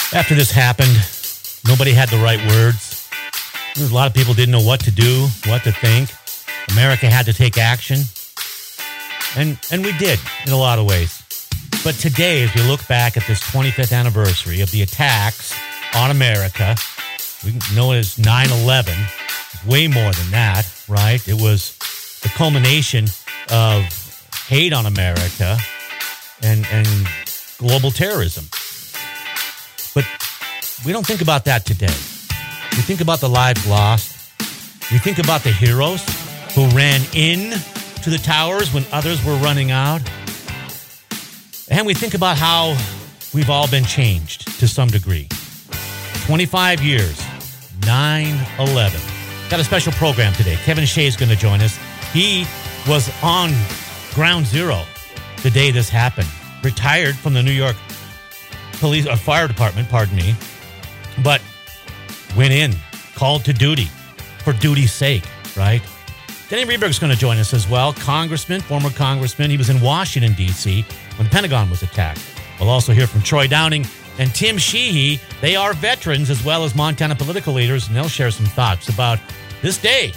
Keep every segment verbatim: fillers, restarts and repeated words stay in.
After this happened, nobody had the right words. A lot of people didn't know what to do, what to think. America had to take action. And and we did in a lot of ways. But today, as we look back at this twenty-fifth anniversary of the attacks on America, we know it as nine eleven. Way more than that, right? It was the culmination of hate on America and, and global terrorism. But we don't think about that today. We think about the lives lost. We think about the heroes who ran in to the towers when others were running out. And we think about how we've all been changed to some degree. twenty-five years, nine eleven. Got a special program today. Kevin Shea is going to join us. He was on ground zero the day this happened. Retired from the New York Police or Fire Department, pardon me, but went in, called to duty for duty's sake, right? Denny Rehberg's going to join us as well. Congressman, former congressman. He was in Washington, D C when the Pentagon was attacked. We'll also hear from Troy Downing and Tim Sheehy. They are veterans as well as Montana political leaders, and they'll share some thoughts about this day,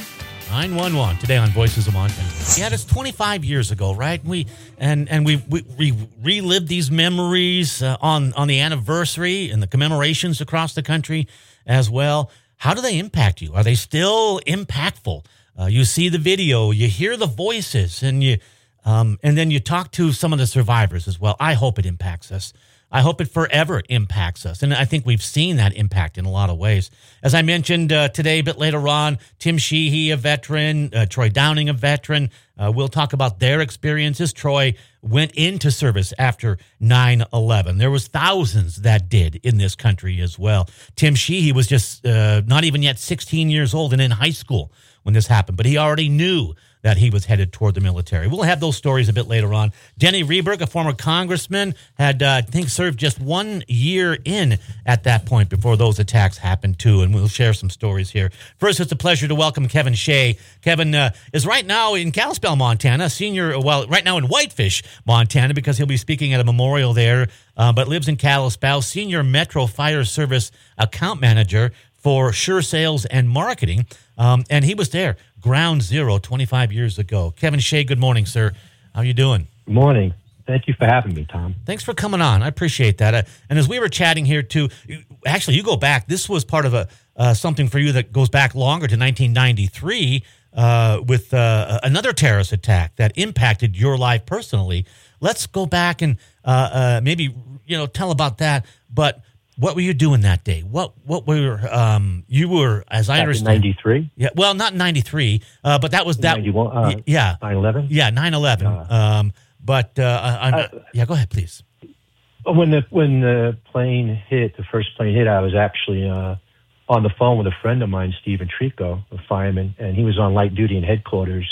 nine one one, today on Voices of Montana. Yeah, that's twenty-five years ago, right? We and and we we, we relived these memories uh, on on the anniversary and the commemorations across the country as well. How do they impact you? Are they still impactful? Uh, you see the video, you hear the voices, and you um, and then you talk to some of the survivors as well. I hope it impacts us. I hope it forever impacts us. And I think we've seen that impact in a lot of ways. As I mentioned uh, today, a bit later on, Tim Sheehy, a veteran, uh, Troy Downing, a veteran. Uh, we'll talk about their experiences. Troy went into service after nine eleven. There was thousands that did in this country as well. Tim Sheehy was just uh, not even yet sixteen years old and in high school when this happened, but he already knew that he was headed toward the military. We'll have those stories a bit later on. Denny Rehberg, a former congressman, had, uh, I think, served just one year in at that point before those attacks happened, too, and we'll share some stories here. First, it's a pleasure to welcome Kevin Shea. Kevin uh, is right now in Kalispell, Montana, senior, well, right now in Whitefish, Montana, because he'll be speaking at a memorial there, uh, but lives in Kalispell, senior Metro Fire Service account manager for Sure Sales and Marketing, um, and he was there, ground zero, twenty-five years ago. Kevin Shea, good morning, sir. How are you doing? Good morning. Thank you for having me, Tom. Thanks for coming on. I appreciate that. Uh, and as we were chatting here, too, you, actually, you go back. This was part of a uh, something for you that goes back longer to nineteen ninety-three uh, with uh, another terrorist attack that impacted your life personally. Let's go back and uh, uh, maybe you know tell about that. But what were you doing that day? What what were um, you were as I Back understand? ninety-three. Yeah, well, not ninety-three, uh, but that was that. ninety-one. Uh, yeah, nine eleven. Yeah, nine eleven. Uh, um, but uh, I, I, uh, yeah, go ahead, please. When the when the plane hit, the first plane hit, I was actually uh, on the phone with a friend of mine, Stephen Trico, a fireman, and he was on light duty in headquarters.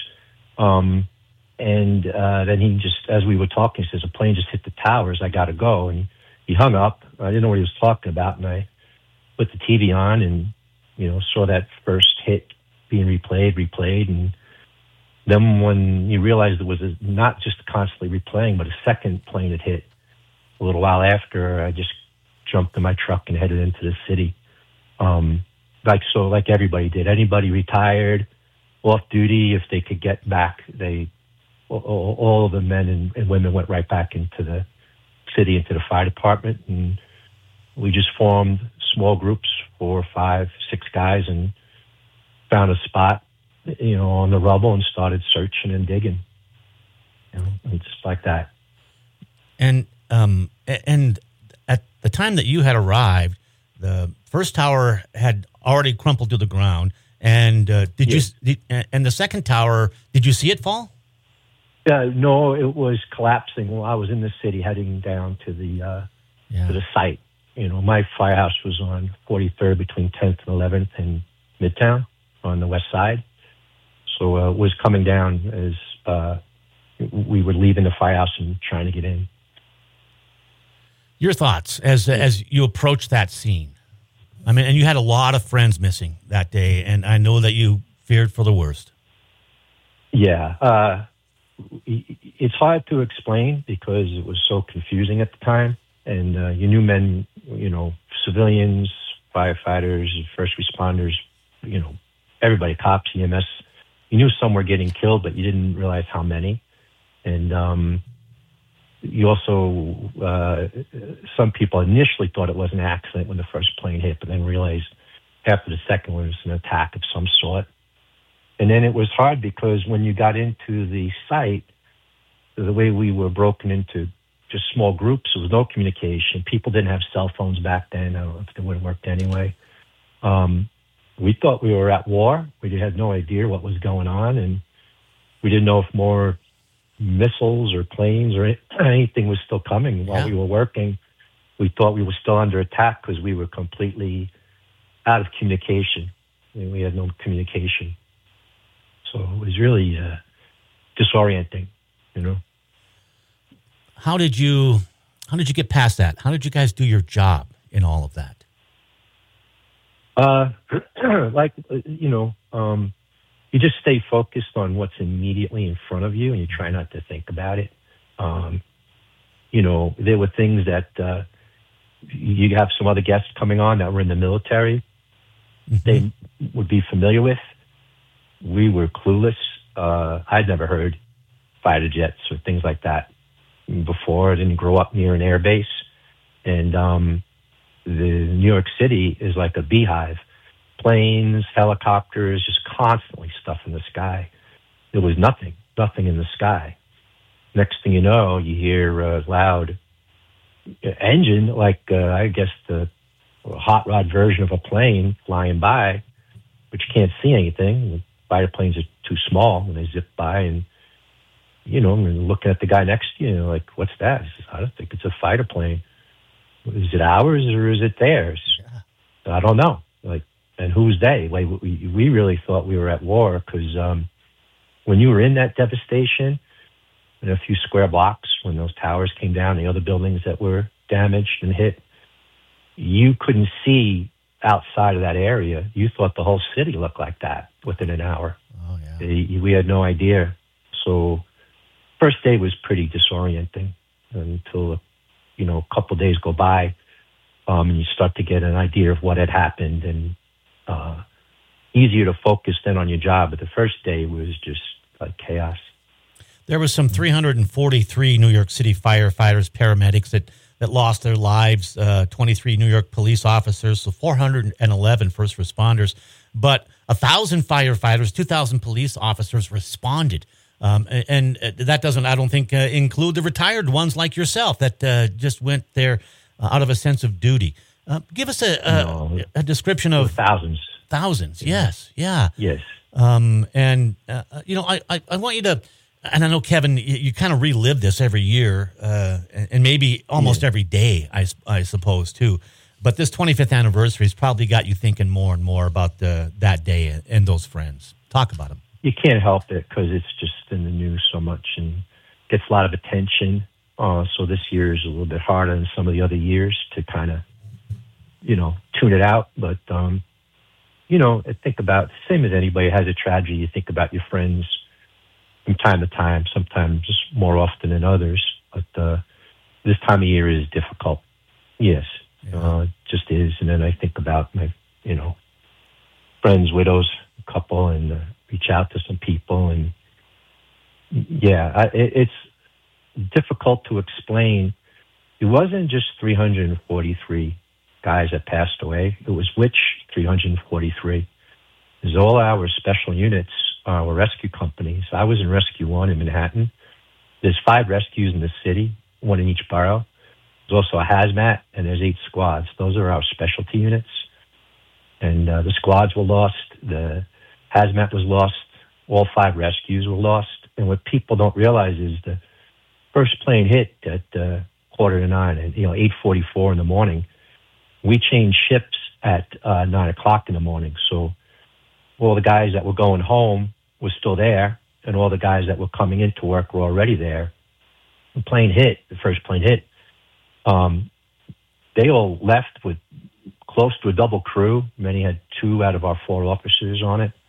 Um, and uh, then he just, as we were talking, he says, "A plane just hit the towers. I got to go." And he hung up. I didn't know what he was talking about, and I put the T V on and, you know, saw that first hit being replayed, replayed, and then when you realized it was a, not just constantly replaying, but a second plane had hit a little while after, I just jumped in my truck and headed into the city. Um, like so, like everybody did. Anybody retired, off duty, if they could get back, they all, all of the men and, and women went right back into the city, into the fire department, and we just formed small groups, four, five, six guys, and found a spot, you know, on the rubble and started searching and digging. You know, and just like that. And um, and at the time that you had arrived, the first tower had already crumpled to the ground. And uh, did yeah. you? Did, and the second tower, did you see it fall? Uh, no, it was collapsing while I was in the city, heading down to the uh, yeah. to the site. You know, my firehouse was on forty-third between tenth and eleventh in Midtown on the west side. So uh, it was coming down as uh, we were leaving the firehouse and trying to get in. Your thoughts as as you approached that scene? I mean, and you had a lot of friends missing that day, and I know that you feared for the worst. Yeah. Uh, it's hard to explain because it was so confusing at the time. And uh, you knew men, you know, civilians, firefighters, first responders, you know, everybody, cops, E M S. You knew some were getting killed, but you didn't realize how many. And um, you also, uh, some people initially thought it was an accident when the first plane hit, but then realized after the second one it was an attack of some sort. And then it was hard because when you got into the site, the way we were broken into just small groups, there was no communication. People didn't have cell phones back then. I don't know if they would have worked anyway. Um, we thought we were at war. We had no idea what was going on, and we didn't know if more missiles or planes or anything was still coming while Yeah. we were working. We thought we were still under attack because we were completely out of communication. I mean, we had no communication. So it was really uh, disorienting, you know. How did you how did you get past that? How did you guys do your job in all of that? Uh, like, uh, you know, um, you just stay focused on what's immediately in front of you and you try not to think about it. Um, you know, there were things that uh, you have some other guests coming on that were in the military. Mm-hmm. They would be familiar with. We were clueless. Uh, I'd never heard fighter jets or things like that before. I didn't grow up near an air base. And um, the New York City is like a beehive. Planes, helicopters, just constantly stuff in the sky. There was nothing, nothing in the sky. Next thing you know, you hear a loud engine, like uh, I guess the hot rod version of a plane flying by, but you can't see anything. Fighter planes are too small when they zip by, and you know, I'm looking at the guy next to you, and like, what's that? He says, I don't think it's a fighter plane. Is it ours or is it theirs? Yeah. I don't know. Like, and who's they? Like, we, we really thought we were at war because um, when you were in that devastation, in a few square blocks, when those towers came down, the other buildings that were damaged and hit, you couldn't see outside of that area. You thought the whole city looked like that within an hour. Oh, yeah. We had no idea. So first day was pretty disorienting until, you know, a couple of days go by um, and you start to get an idea of what had happened, and uh, easier to focus then on your job. But the first day was just like chaos. There was some three hundred forty-three New York City firefighters, paramedics that, that lost their lives, uh, twenty-three New York police officers, so four hundred eleven first responders. But one thousand firefighters, two thousand police officers responded. Um, and, and that doesn't, I don't think, uh, include the retired ones like yourself that uh, just went there uh, out of a sense of duty. Uh, give us a, a, no, a description of... Thousands. Thousands, yes, yeah. Yes. Um, and, uh, you know, I, I, I want you to... And I know, Kevin, you, you kind of relive this every year, uh, and, and maybe almost yeah. every day, I, I suppose, too. But this twenty-fifth anniversary has probably got you thinking more and more about the, that day and, and those friends. Talk about them. You can't help it because it's just in the news so much and gets a lot of attention. Uh, so this year is a little bit harder than some of the other years to kind of, you know, tune it out. But, um, you know, I think about, same as anybody has a tragedy, you think about your friends from time to time, sometimes just more often than others. But uh, this time of year is difficult. Yes, yeah. uh, it just is. And then I think about my, you know, friends, widows, a couple, and uh, reach out to some people. And yeah, I, it, it's difficult to explain. It wasn't just three hundred forty-three guys that passed away. It was which three hundred forty-three. It was all our special units, our rescue companies. I was in Rescue One in Manhattan. There's five rescues in the city, one in each borough. There's also a hazmat, and there's eight squads. Those are our specialty units. And uh, the squads were lost. The hazmat was lost. All five rescues were lost. And what people don't realize is the first plane hit at uh, quarter to nine, and you know, eight forty-four in the morning. We changed ships at uh, nine o'clock in the morning. So all the guys that were going home were still there, and all the guys that were coming into work were already there. The plane hit, the first plane hit. Um, they all left with close to a double crew. Many had two out of our four officers on it.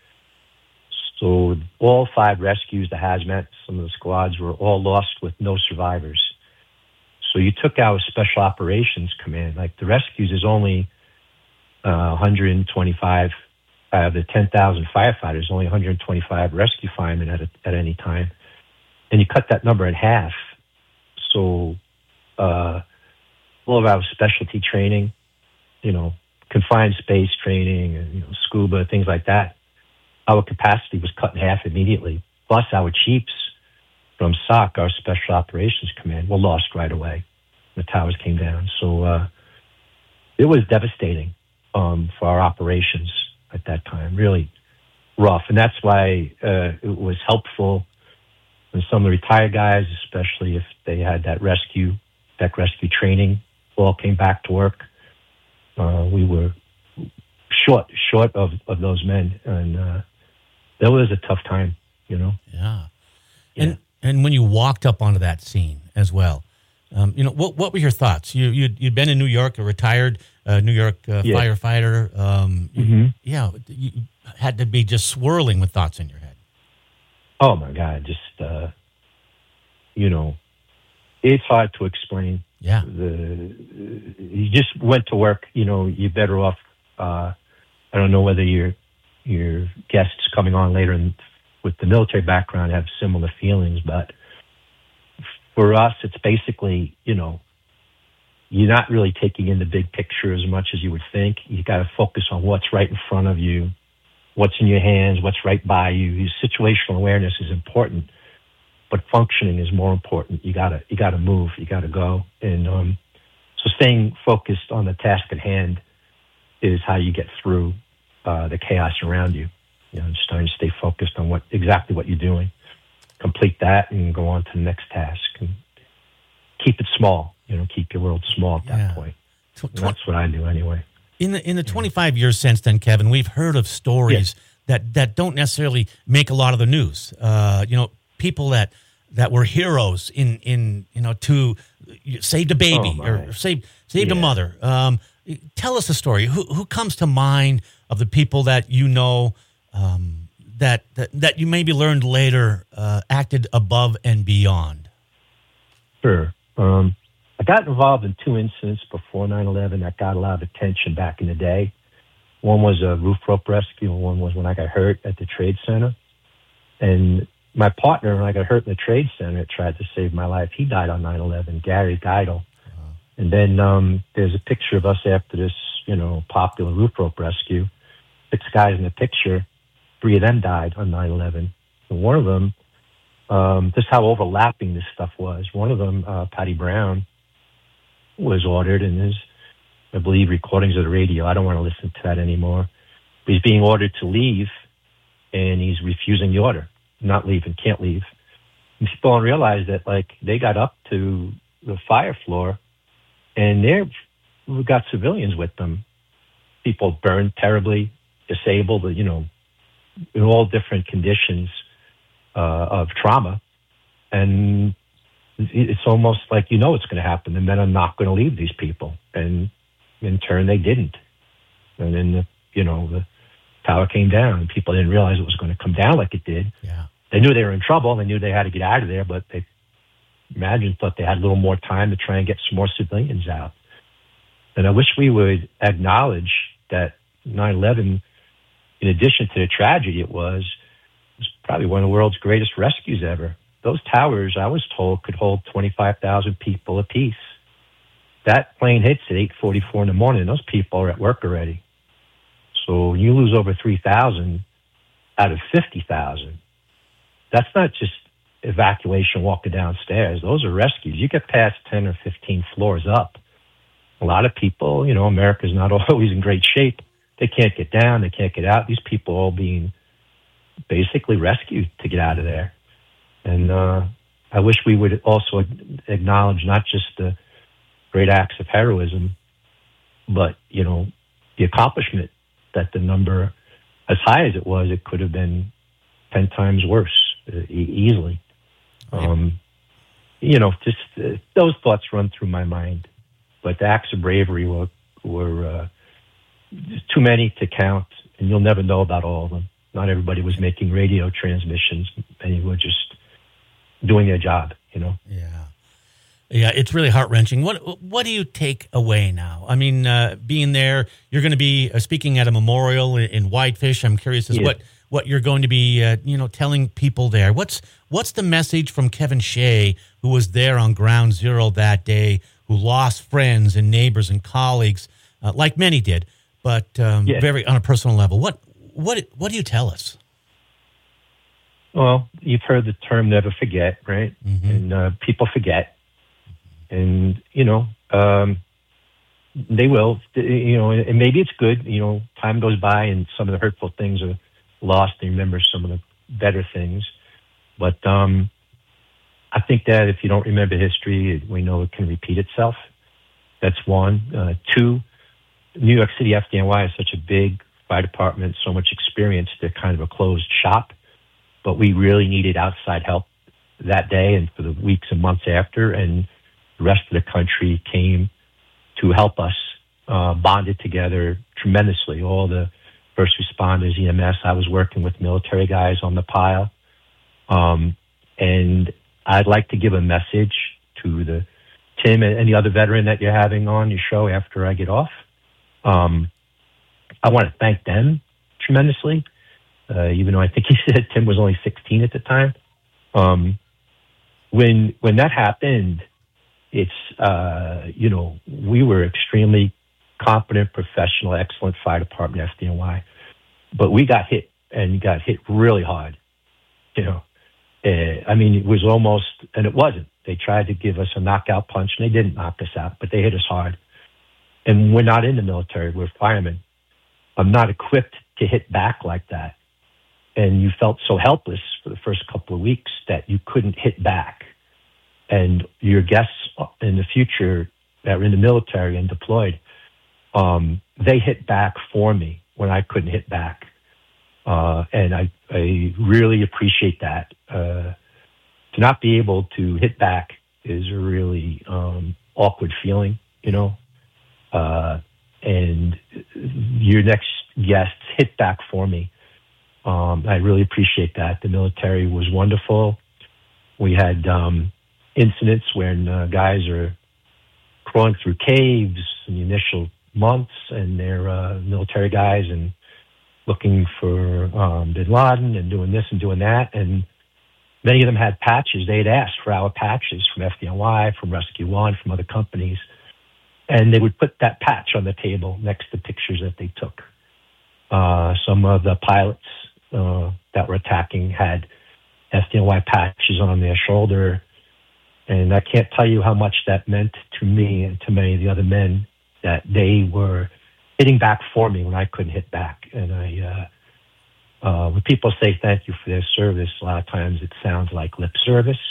So all five rescues, the hazmat, some of the squads were all lost with no survivors. So you took our Special Operations Command. Like the rescues is only uh, one hundred twenty-five out of the ten thousand firefighters, only one hundred twenty-five rescue firemen at a, at any time, and you cut that number in half. So uh, all of our specialty training, you know, confined space training, and you know, scuba, things like that, our capacity was cut in half immediately. Plus, our chiefs from S O C, our Special Operations Command, were lost right away. The towers came down. So uh, it was devastating um, for our operations at that time, really rough. And that's why uh, it was helpful when some of the retired guys, especially if they had that rescue, that rescue training, all came back to work. Uh, we were short, short of, of those men. And uh, that was a tough time, you know? Yeah. yeah. And and when you walked up onto that scene as well, um, you know, what what were your thoughts? You, you'd, you'd been in New York, a retired uh, New York uh, yeah. firefighter. Um, mm-hmm. Yeah, you had to be just swirling with thoughts in your head. Oh, my God. Just, uh, you know, it's hard to explain. Yeah. The, you just went to work, you know, you're better off. Uh, I don't know whether your your guests coming on later in, with the military background have similar feelings, but for us, it's basically, you know, you're not really taking in the big picture as much as you would think. You got to focus on what's right in front of you, what's in your hands, what's right by you. Your situational awareness is important, but functioning is more important. You gotta, you gotta move, you gotta go. And um, so staying focused on the task at hand is how you get through uh, the chaos around you. You know, just trying to stay focused on what exactly what you're doing, complete that, and go on to the next task. And keep it small. You know, keep your world small at that Yeah. point. Tw- tw- And that's what I do anyway. In the in the twenty-five years since then, Kevin, we've heard of stories Yeah. that, that don't necessarily make a lot of the news. Uh, you know, people that that were heroes in, in you know to saved a baby Oh, or my. saved saved a Yeah. mother. Um, tell us a story. Who who comes to mind of the people that you know um, that, that that you maybe learned later uh, acted above and beyond? Sure. Um, I got involved in two incidents before nine eleven that got a lot of attention back in the day. One was a roof rope rescue, and one was when I got hurt at the Trade Center. And my partner, when I got hurt in the Trade Center, tried to save my life. He died on nine eleven, Gary Geidel. Uh-huh. And then um, there's a picture of us after this, you know, popular roof rope rescue. Six guys in the picture, three of them died on nine eleven. And one of them, um, just how overlapping this stuff was. One of them, uh, Patty Brown, was ordered, and there's, I believe, recordings of the radio. I don't want to listen to that anymore. But he's being ordered to leave, and he's refusing the order, not leaving, can't leave. And people don't realize that, like, they got up to the fire floor, and they've got civilians with them. People burned terribly, disabled, you know, in all different conditions uh, of trauma. And it's almost like, you know, it's going to happen. The men are not going to leave these people. And in turn, they didn't. And then, the, you know, the tower came down. People didn't realize it was going to come down like it did. Yeah. They knew they were in trouble. They knew they had to get out of there, but they imagined, thought they had a little more time to try and get some more civilians out. And I wish we would acknowledge that nine eleven, in addition to the tragedy it was, was probably one of the world's greatest rescues ever. Those towers, I was told, could hold twenty-five thousand people apiece. That plane hits at eight forty-four in the morning, and those people are at work already. So you lose over three thousand out of fifty thousand. That's not just evacuation walking downstairs. Those are rescues. You get past ten or fifteen floors up. A lot of people, you know, America's not always in great shape. They can't get down. They can't get out. These people are all being basically rescued to get out of there. And uh, I wish we would also acknowledge not just the great acts of heroism, but, you know, the accomplishment that the number, as high as it was, it could have been ten times worse, uh, e- easily. Um, you know, just uh, those thoughts run through my mind. But the acts of bravery were, were uh, too many to count, and you'll never know about all of them. Not everybody was making radio transmissions. Many were just doing their job, you know? Yeah. Yeah, it's really heart-wrenching. What what do you take away now? I mean, uh, being there, you're going to be uh, speaking at a memorial in, in Whitefish. I'm curious as Yeah. what what you're going to be, uh, you know, telling people there. What's what's the message from Kevin Shea, who was there on ground zero that day, who lost friends and neighbors and colleagues, uh, like many did, but um, Yeah. very on a personal level? What what what do you tell us? Well, you've heard the term "never forget," right? Mm-hmm. And uh, people forget, and you know um, they will. You know, and maybe it's good. You know, time goes by, and some of the hurtful things are lost, and you remember some of the better things. But um, I think that if you don't remember history, we know it can repeat itself. That's one. Uh, two, New York City F D N Y is such a big fire department, so much experience. They're kind of a closed shop. But we really needed outside help that day and for the weeks and months after. And the rest of the country came to help us, uh, bonded together tremendously. All the first responders, E M S, I was working with military guys on the pile. Um, and I'd like to give a message to the Tim and any other veteran that you're having on your show after I get off. Um, I want to thank them tremendously. Uh, even though I think he said Tim was only sixteen at the time. Um, when when that happened, it's, uh, you know, we were extremely competent, professional, excellent fire department, F D N Y. But we got hit, and got hit really hard. You know, uh, I mean, it was almost, and it wasn't. They tried to give us a knockout punch, and they didn't knock us out, but they hit us hard. And we're not in the military. We're firemen. I'm not equipped to hit back like that. And you felt so helpless for the first couple of weeks that you couldn't hit back. And your guests in the future that were in the military and deployed, um, they hit back for me when I couldn't hit back. Uh, and I, I really appreciate that. Uh, to not be able to hit back is a really um, awkward feeling, you know. Uh, and your next guests hit back for me. Um, I really appreciate that. The military was wonderful. We had um, incidents when uh, guys are crawling through caves in the initial months, and they're uh, military guys and looking for um, Bin Laden and doing this and doing that. And many of them had patches. They had asked for our patches from F D N Y, from Rescue One, from other companies. And they would put that patch on the table next to pictures that they took. Uh, some of the pilots Uh, that were attacking had F D N Y patches on their shoulder. And I can't tell you how much that meant to me and to many of the other men that they were hitting back for me when I couldn't hit back. And I, uh, uh, when people say thank you for their service, a lot of times it sounds like lip service,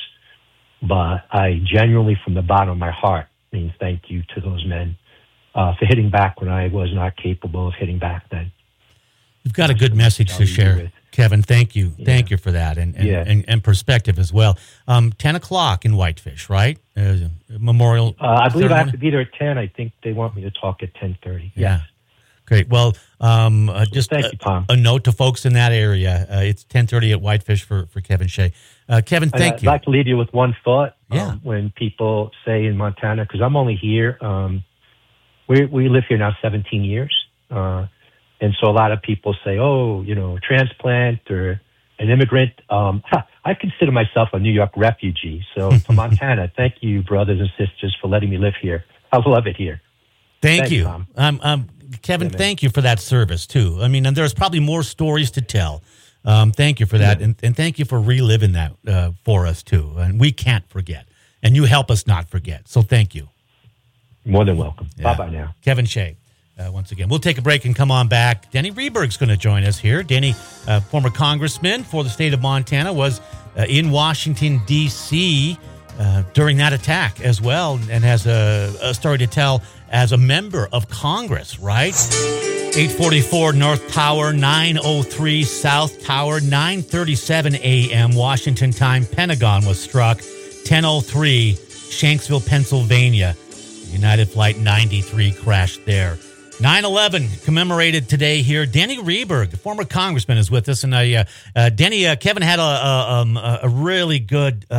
but I genuinely, from the bottom of my heart, mean thank you to those men uh, for hitting back when I was not capable of hitting back then. You've got a good message to share, Kevin. Thank you. Yeah. Thank you for that, and and, Yeah. and, and perspective as well. Um, ten o'clock in Whitefish, right? Uh, memorial Uh, I believe ceremony? I have to be there at ten. I think they want me to talk at ten thirty. Yeah. Yes. Great. Well, um, uh, just Thank a, you, Tom. a note to folks in that area. Uh, it's ten thirty at Whitefish for, for Kevin Shea. Uh, Kevin, And thank I'd you. like to leave you with one thought. Yeah. Um, when people say in Montana, because I'm only here, um, we we live here now seventeen years. Uh, and so a lot of people say, oh, you know, transplant or an immigrant. Um, I consider myself a New York refugee. So to Montana, thank you, brothers and sisters, for letting me live here. I love it here. Thank Thanks, you. Tom. Um, um, Kevin, Yeah, man. thank you for that service, too. I mean, and there's probably more stories to tell. Um, thank you for that. Yeah. And, and thank you for reliving that uh, for us, too. And we can't forget. And you help us not forget. So thank you. More than welcome. Yeah. Bye-bye now. Kevin Shea, uh, once again. We'll take a break and come on back. Denny Rehberg's going to join us here. Denny, uh, former congressman for the state of Montana, was uh, in Washington, D C uh, during that attack as well, and has a, a story to tell as a member of Congress, right? eight forty-four North Tower, nine oh three South Tower, nine thirty-seven a.m. Washington time. Pentagon was struck. ten oh three Shanksville, Pennsylvania. United Flight ninety-three crashed there. nine eleven commemorated today here. Denny Rehberg, former congressman, is with us. And uh, uh, Denny, uh, Kevin had a, a, um, a really good um,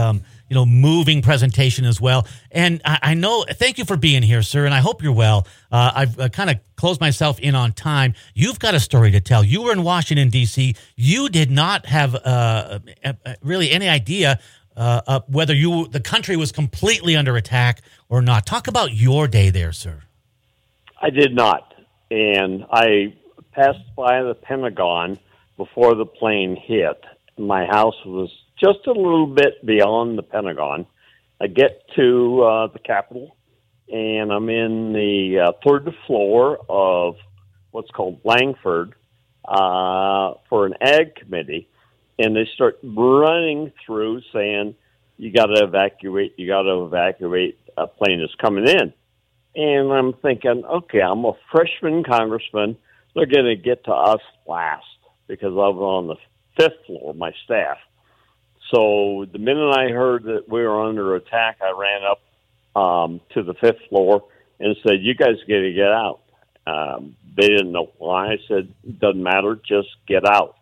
you know, moving presentation as well. And I, I know, thank you for being here, sir, and I hope you're well. Uh, I've uh, kind of closed myself in on time. You've got a story to tell. You were in Washington, D C. You did not have uh, really any idea uh, uh, whether you the country was completely under attack or not. Talk about your day there, sir. I did not. And I passed by the Pentagon before the plane hit. My house was just a little bit beyond the Pentagon. I get to uh, the Capitol, and I'm in the uh, third floor of what's called Langford uh, for an ag committee, and they start running through saying, you got to evacuate, you got to evacuate, a plane is coming in. And I'm thinking, okay, I'm a freshman congressman. They're going to get to us last because I was on the fifth floor, my staff. So the minute I heard that we were under attack, I ran up um, to the fifth floor and said, you guys got to get out. Um, they didn't know why. I said, doesn't matter, just get out.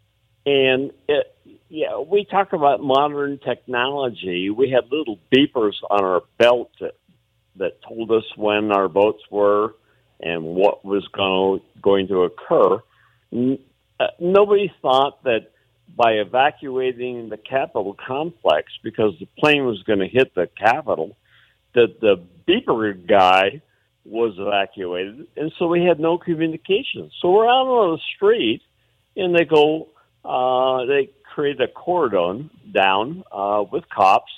And, it, yeah, we talk about modern technology. We had little beepers on our belt that, that told us when our boats were and what was going, going to occur. N- uh, nobody thought that by evacuating the Capitol complex, because the plane was going to hit the Capitol, that the beeper guy was evacuated, and so we had no communication. So we're out on the street, and they go, uh, they create a cordon down uh, with cops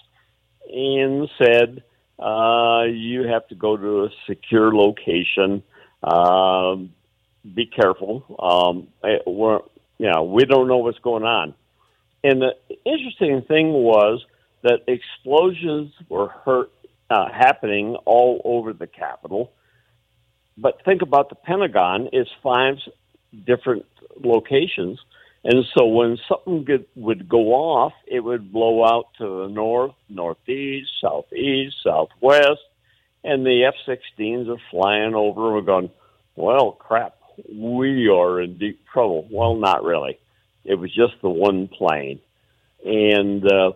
and said, uh, you have to go to a secure location. Um, be careful. Um, we're, you know, we don't know what's going on. And the interesting thing was that explosions were hurt, uh, happening all over the Capitol. But think about the Pentagon, it's five different locations. And so when something good would go off, it would blow out to the north, northeast, southeast, southwest, and the F sixteens are flying over, and we're going, well, crap, we are in deep trouble. Well, not really. It was just the one plane. And uh,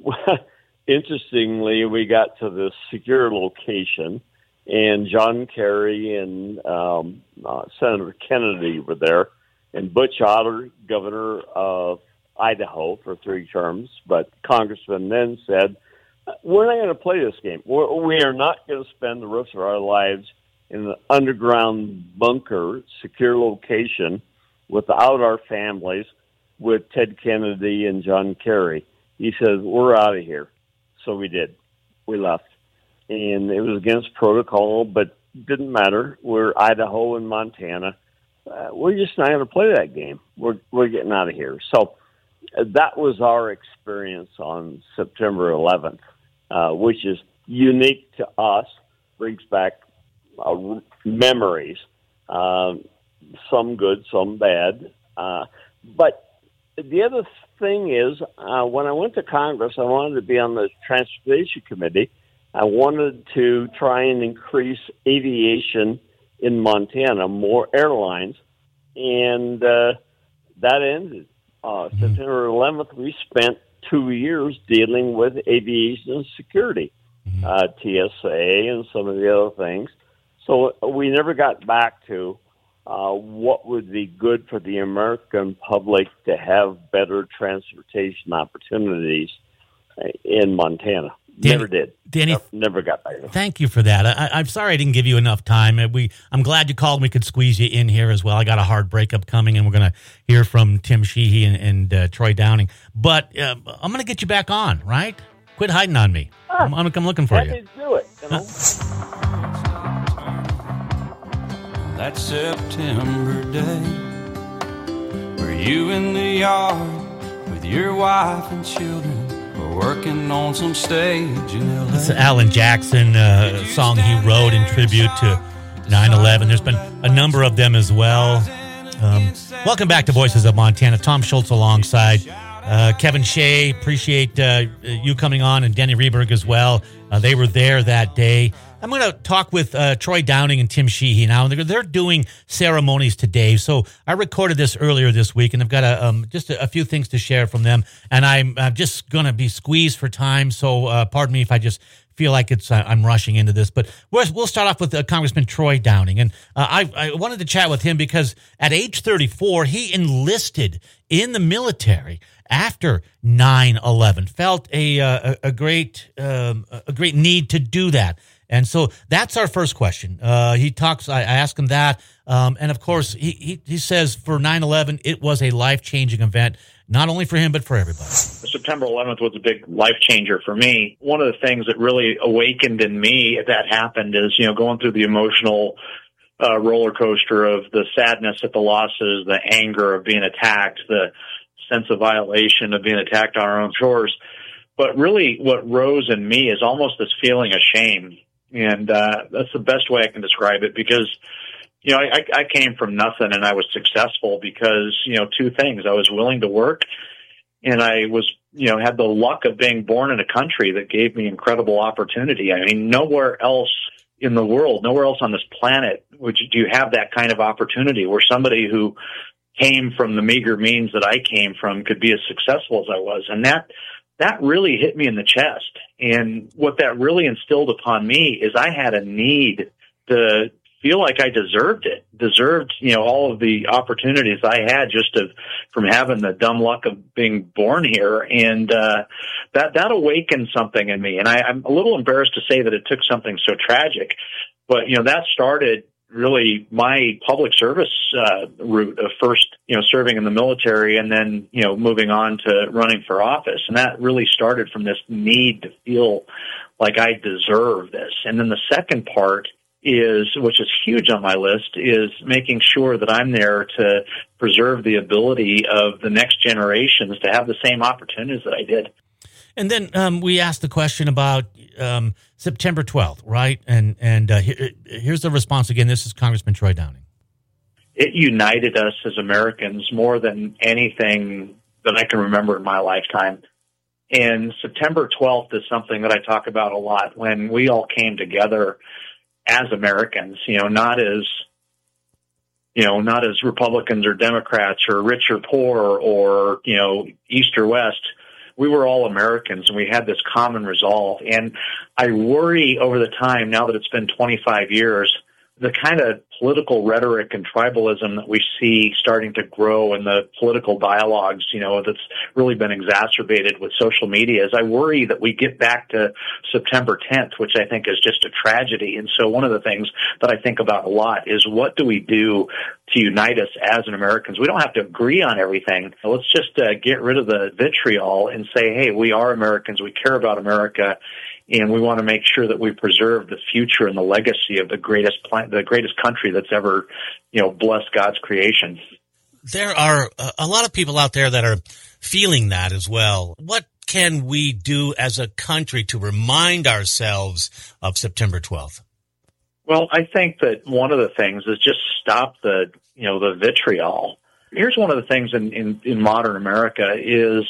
interestingly, we got to this secure location, and John Kerry and um, uh, Senator Kennedy were there, and Butch Otter, governor of Idaho for three terms, but congressman then said, we're not going to play this game. We're, we are not going to spend the rest of our lives in an underground bunker, secure location, without our families, with Ted Kennedy and John Kerry. He says, we're out of here. So we did. We left. And it was against protocol, but didn't matter. We're Idaho and Montana. Uh, we're just not going to play that game. We're we're getting out of here. So uh, that was our experience on September eleventh, uh, which is unique to us, brings back uh, memories, uh, some good, some bad. Uh, but the other thing is, uh, when I went to Congress, I wanted to be on the Transportation Committee. I wanted to try and increase aviation in Montana, more airlines, and uh, that ended. Uh, mm-hmm. September eleventh, we spent two years dealing with aviation security, mm-hmm. uh, T S A and some of the other things. So we never got back to uh, what would be good for the American public to have better transportation opportunities in Montana. Danny, never did. Danny, never, never got back. Thank you for that. I, I'm sorry I didn't give you enough time. We, I'm glad you called. We could squeeze you in here as well. I got a hard breakup coming, and we're going to hear from Tim Sheehy and, and uh, Troy Downing. But uh, I'm going to get you back on, right? Quit hiding on me. Ah, I'm, I'm, I'm looking for you. Do it. You know? That September day, were you in the yard with your wife and children? Working on some stage in L A. It's an Alan Jackson uh, song he wrote in tribute to nine eleven. There's been a number of them as well. Um, welcome back to Voices of Montana. Tom Schultz alongside uh, Kevin Shea. Appreciate uh, you coming on, and Danny Rieberg as well. Uh, they were there that day. I'm going to talk with uh, Troy Downing and Tim Sheehy now. They're, they're doing ceremonies today. So I recorded this earlier this week, and I've got a, um, just a, a few things to share from them. And I'm, I'm just going to be squeezed for time. So uh, pardon me if I just feel like it's uh, I'm rushing into this. But we're, we'll start off with uh, Congressman Troy Downing. And uh, I, I wanted to chat with him because at age thirty-four, he enlisted in the military after nine eleven, felt a, uh, a, a great um, a great need to do that. And so that's our first question. Uh, he talks, I, I asked him that. Um, and of course, he, he, he says for nine eleven, it was a life-changing event, not only for him, but for everybody. September eleventh was a big life changer for me. One of the things that really awakened in me as that happened is, you know, going through the emotional uh, roller coaster of the sadness at the losses, the anger of being attacked, the sense of violation of being attacked on our own shores. But really what rose in me is almost this feeling of shame. And uh, that's the best way I can describe it because, you know, I, I came from nothing and I was successful because, you know, two things. I was willing to work and I was, you know, had the luck of being born in a country that gave me incredible opportunity. I mean, nowhere else in the world, nowhere else on this planet would you, do you have that kind of opportunity where somebody who came from the meager means that I came from could be as successful as I was. And that that really hit me in the chest. And what that really instilled upon me is I had a need to feel like I deserved it, deserved, you know, all of the opportunities I had just to, from having the dumb luck of being born here. And uh, that, that awakened something in me. And I, I'm a little embarrassed to say that it took something so tragic, but, you know, that started really my public service uh, route of first, you know, serving in the military and then, you know, moving on to running for office. And that really started from this need to feel like I deserve this. And then the second part is, which is huge on my list, is making sure that I'm there to preserve the ability of the next generations to have the same opportunities that I did. And then um, we asked the question about um, September twelfth, right? And and uh, here, here's the response again. This is Congressman Troy Downing. It united us as Americans more than anything that I can remember in my lifetime. And September twelfth is something that I talk about a lot when we all came together as Americans, you know, not as, you know, not as Republicans or Democrats or rich or poor or, you know, East or West. We were all Americans and we had this common resolve. And I worry over the time, now that it's been twenty-five years, the kind of political rhetoric and tribalism that we see starting to grow in the political dialogues, you know, that's really been exacerbated with social media, is I worry that we get back to September tenth, which I think is just a tragedy. And so one of the things that I think about a lot is what do we do to unite us as an Americans? We don't have to agree on everything. Let's just uh, get rid of the vitriol and say, hey, we are Americans. We care about America. And we want to make sure that we preserve the future and the legacy of the greatest plant, the greatest country that's ever, you know, blessed God's creation. There are a lot of people out there that are feeling that as well. What can we do as a country to remind ourselves of September twelfth? Well, I think that one of the things is just stop the, you know, the vitriol. Here's one of the things in, in, in modern America is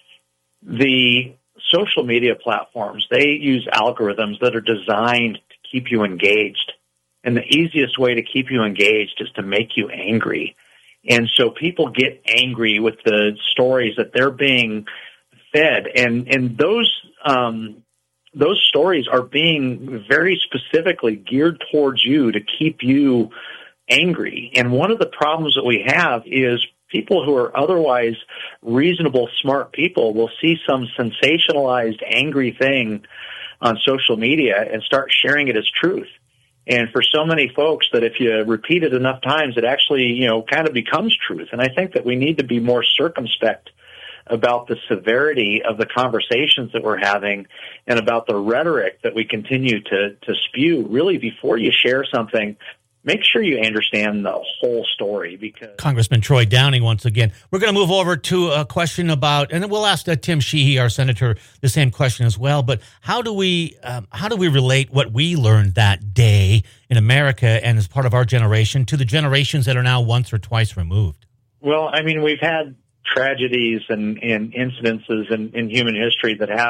the social media platforms. They use algorithms that are designed to keep you engaged. And the easiest way to keep you engaged is to make you angry. And so people get angry with the stories that they're being fed. And, and those, um, those stories are being very specifically geared towards you to keep you angry. And one of the problems that we have is people who are otherwise reasonable, smart people will see some sensationalized, angry thing on social media and start sharing it as truth. And for so many folks that if you repeat it enough times, it actually, you know, kind of becomes truth. And I think that we need to be more circumspect about the severity of the conversations that we're having and about the rhetoric that we continue to, to spew. Really, before you share something, make sure you understand the whole story. Because Congressman Troy Downing, once again. We're going to move over to a question about, and then we'll ask uh, Tim Sheehy, our senator, the same question as well. But how do we um, how do we relate what we learned that day in America and as part of our generation to the generations that are now once or twice removed? Well, I mean, we've had tragedies and, and incidences in, in human history that have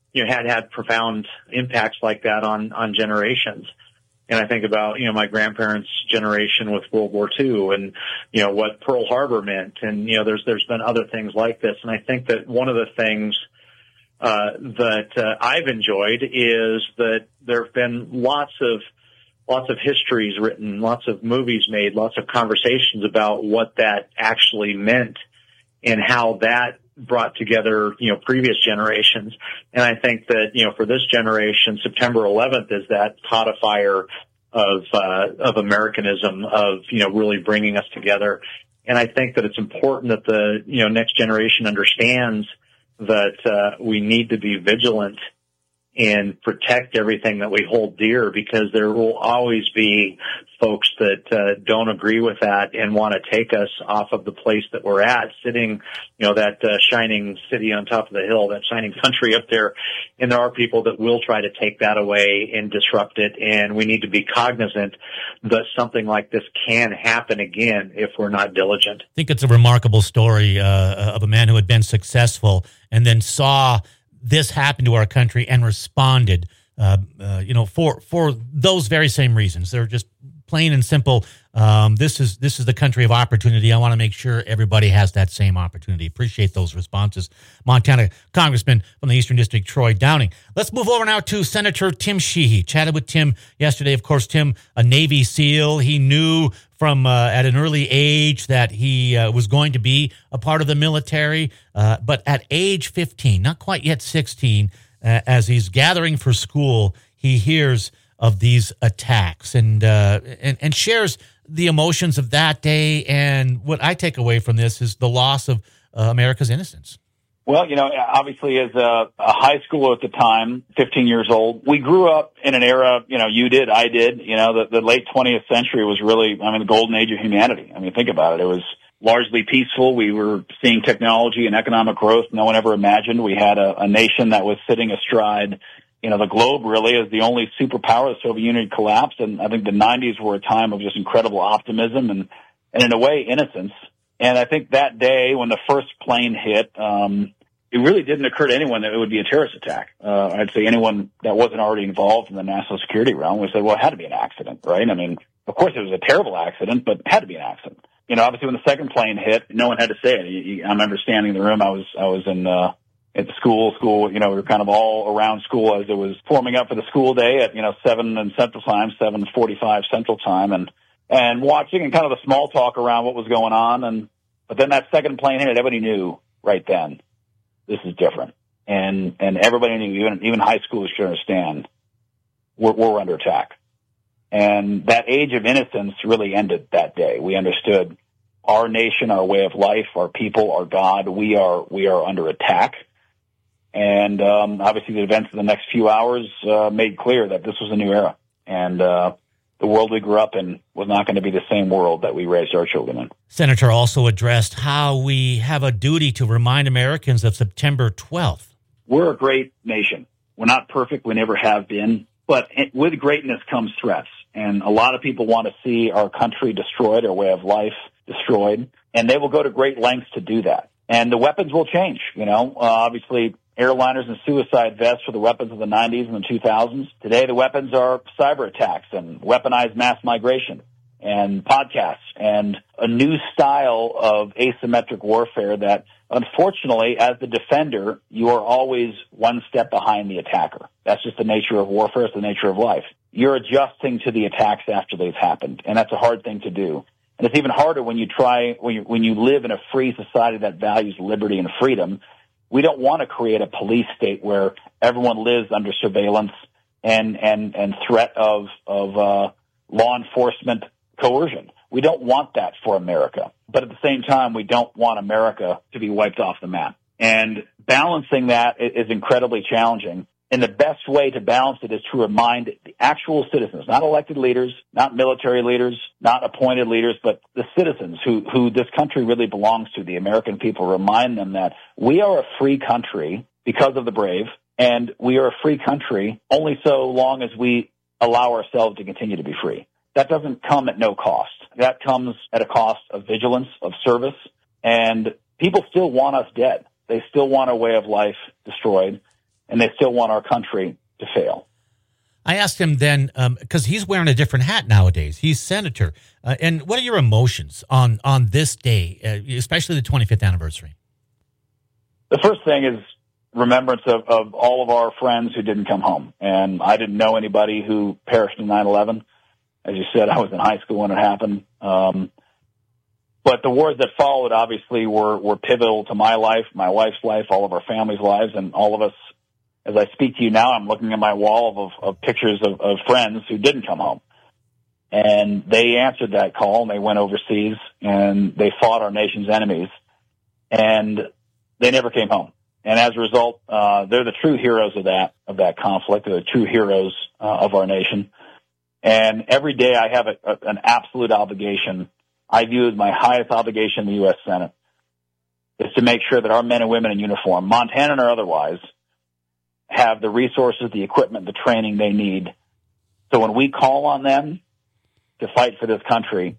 you know, had had profound impacts like that on, on generations. And I think about, you know, my grandparents' generation with World War Two and, you know, what Pearl Harbor meant. And, you know, there's, there's been other things like this. And I think that one of the things, uh, that, uh, I've enjoyed is that there have been lots of, lots of histories written, lots of movies made, lots of conversations about what that actually meant and how that brought together, you know, previous generations. And I think that, you know, for this generation, September eleventh is that codifier of, uh, of Americanism, of, you know, really bringing us together. And I think that it's important that the, you know, next generation understands that, uh, we need to be vigilant and protect everything that we hold dear, because there will always be folks that uh, don't agree with that and want to take us off of the place that we're at, sitting, you know, that uh, shining city on top of the hill, that shining country up there. And there are people that will try to take that away and disrupt it. And we need to be cognizant that something like this can happen again if we're not diligent. I think it's a remarkable story uh, of a man who had been successful and then saw this happened to our country and responded, uh, uh, you know, for for those very same reasons. They're just plain and simple. Um, this is this is the country of opportunity. I want to make sure everybody has that same opportunity. Appreciate those responses. Montana Congressman from the Eastern District, Troy Downing. Let's move over now to Senator Tim Sheehy. Chatted with Tim yesterday. Of course, Tim, a Navy SEAL. He knew from uh, at an early age that he uh, was going to be a part of the military. Uh, but at age fifteen, not quite yet sixteen, uh, as he's gathering for school, he hears of these attacks and, uh, and and shares the emotions of that day. And what I take away from this is the loss of uh, America's innocence. Well, you know, obviously as a, a high schooler at the time, fifteen years old, we grew up in an era, you know, you did, I did, you know, the, the late twentieth century was really, I mean, the golden age of humanity. I mean, think about it. It was largely peaceful. We were seeing technology and economic growth no one ever imagined. We had a, a nation that was sitting astride, you know, the globe really as the only superpower. The Soviet Union collapsed, and I think the nineties were a time of just incredible optimism and, and in a way, innocence. And I think that day when the first plane hit, um, it really didn't occur to anyone that it would be a terrorist attack. Uh, I'd say anyone that wasn't already involved in the national security realm would say, well, it had to be an accident, right? I mean, of course it was a terrible accident, but it had to be an accident. You know, obviously when the second plane hit, no one had to say it. You, you, I remember standing in the room. I was, I was in, uh, at the school, school, you know, we were kind of all around school as it was forming up for the school day at, you know, seven in Central Time, seven forty-five Central Time, and, and watching and kind of the small talk around what was going on. And, but then that second plane hit, everybody knew right then, this is different. And, and everybody knew, even, even high schoolers should understand, we're, we're under attack. And that age of innocence really ended that day. We understood our nation, our way of life, our people, our God, we are, we are under attack. And um, obviously the events of the next few hours uh, made clear that this was a new era. And uh, the world we grew up in was not going to be the same world that we raised our children in. Senator also addressed how we have a duty to remind Americans of September twelfth. We're a great nation. We're not perfect. We never have been. But with greatness comes threats. And a lot of people want to see our country destroyed, our way of life destroyed. And they will go to great lengths to do that. And the weapons will change. You know, uh, obviously, airliners and suicide vests were the weapons of the nineties and the two thousands. Today, the weapons are cyber attacks and weaponized mass migration and podcasts and a new style of asymmetric warfare that, unfortunately, as the defender, you are always one step behind the attacker. That's just the nature of warfare. It's the nature of life. You're adjusting to the attacks after they've happened, and that's a hard thing to do. And it's even harder when you try, when you, when you live in a free society that values liberty and freedom. We don't want to create a police state where everyone lives under surveillance and, and, and threat of, of, uh, law enforcement coercion. We don't want that for America. But at the same time, we don't want America to be wiped off the map. And balancing that is incredibly challenging. And the best way to balance it is to remind the actual citizens, not elected leaders, not military leaders, not appointed leaders, but the citizens who, who this country really belongs to, the American people, remind them that we are a free country because of the brave, and we are a free country only so long as we allow ourselves to continue to be free. That doesn't come at no cost. That comes at a cost of vigilance, of service, and people still want us dead. They still want our way of life destroyed. and they still want our country to fail. I asked him then, because um, he's wearing a different hat nowadays. He's senator. Uh, and what are your emotions on, on this day, uh, especially the twenty-fifth anniversary? The first thing is remembrance of, of all of our friends who didn't come home. And I didn't know anybody who perished in nine eleven. As you said, I was in high school when it happened. Um, but the wars that followed obviously were, were pivotal to my life, my wife's life, all of our family's lives, and all of us. As I speak to you now, I'm looking at my wall of, of pictures of, of friends who didn't come home. And they answered that call, and they went overseas, and they fought our nation's enemies, and they never came home. And as a result, uh, they're the true heroes of that, of that conflict. They're the true heroes uh, of our nation. And every day I have a, a, an absolute obligation. I view as my highest obligation in the U S Senate is to make sure that our men and women in uniform, Montanan or otherwise, have the resources, the equipment, the training they need. So when we call on them to fight for this country,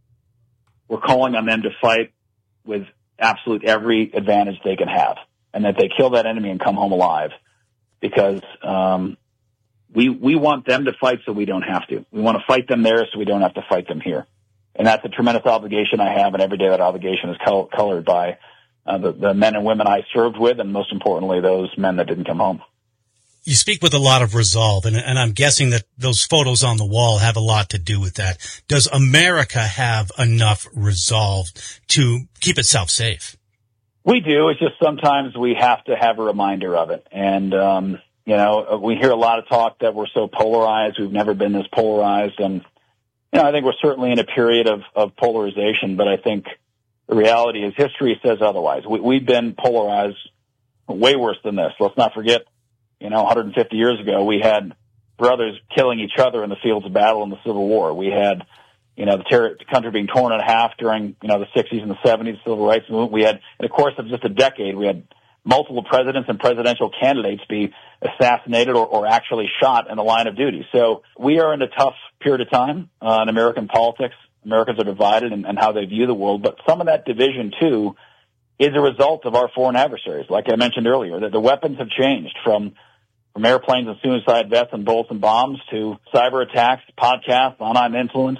we're calling on them to fight with absolute every advantage they can have, and that they kill that enemy and come home alive, because um, we we want them to fight so we don't have to. We want to fight them there so we don't have to fight them here. And that's a tremendous obligation I have, and every day that obligation is col- colored by uh, the, the men and women I served with, and most importantly, those men that didn't come home. You speak with a lot of resolve, and, and I'm guessing that those photos on the wall have a lot to do with that. Does America have enough resolve to keep itself safe? We do. It's just sometimes we have to have a reminder of it. And, um, you know, we hear a lot of talk that we're so polarized. We've never been this polarized. And, you know, I think we're certainly in a period of, of polarization, but I think the reality is history says otherwise. We, we've been polarized way worse than this. Let's not forget, you know, one hundred fifty years ago, we had brothers killing each other in the fields of battle in the Civil War. We had, you know, the, ter- the country being torn in half during, you know, the sixties and the seventies, civil rights movement. We had, in the course of just a decade, we had multiple presidents and presidential candidates be assassinated or, or actually shot in the line of duty. So we are in a tough period of time uh, in American politics. Americans are divided in, in how they view the world, but some of that division, too, is a result of our foreign adversaries. Like I mentioned earlier, that the weapons have changed from from airplanes and suicide vests and bullets and bombs to cyber attacks, podcasts, online influence.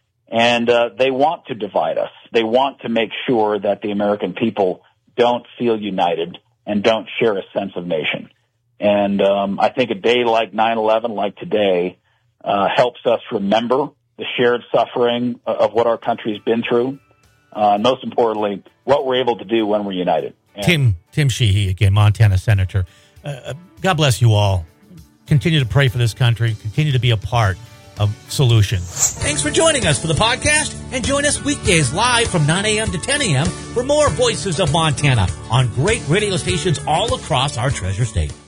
And uh, they want to divide us. They want to make sure that the American people don't feel united and don't share a sense of nation. And um, I think a day like nine eleven, like today, uh, helps us remember the shared suffering of what our country's been through. Uh, most importantly, what we're able to do when we're united. And Tim Tim Sheehy, again, Montana Senator. Uh, God bless you all. Continue to pray for this country. Continue to be a part of solutions. Thanks for joining us for the podcast, and join us weekdays live from nine a.m. to ten a.m. for more Voices of Montana on great radio stations all across our treasure state.